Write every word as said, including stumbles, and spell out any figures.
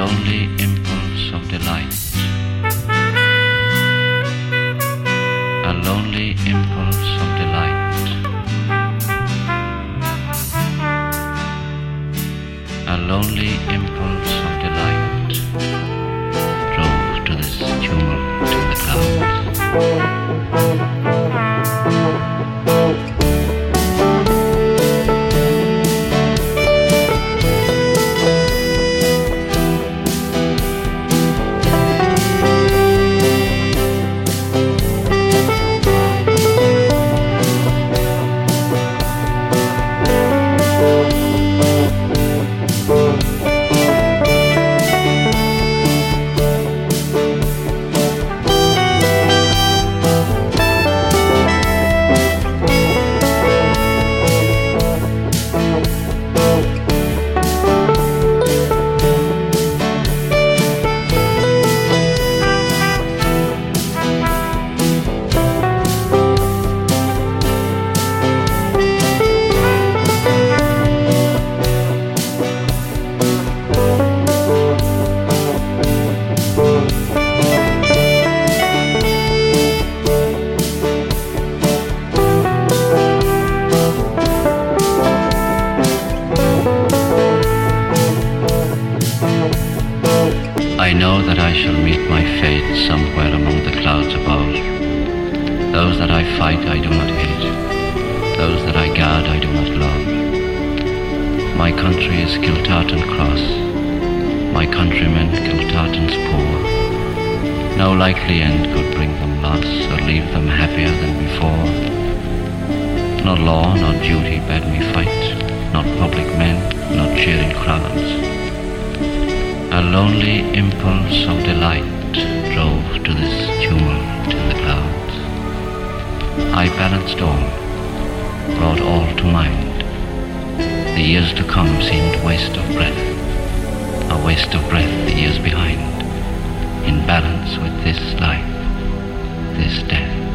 lonely impulse of delight, a lonely impulse of delight, a lonely impulse of delight drove to this tumult in the clouds. I know that I shall meet my fate somewhere among the clouds above. Those that I fight I do not hate, those that I guard I do not love. My country is Kiltartan Cross, my countrymen Kiltartan's poor. No likely end could bring them loss or leave them happier than before. Not law nor duty bade me fight, not public men, nor cheering crowds. A lonely impulse of delight drove to this tumult in the clouds. I balanced all, brought all to mind. The years to come seemed waste of breath, a waste of breath the years behind, in balance with this life, this death.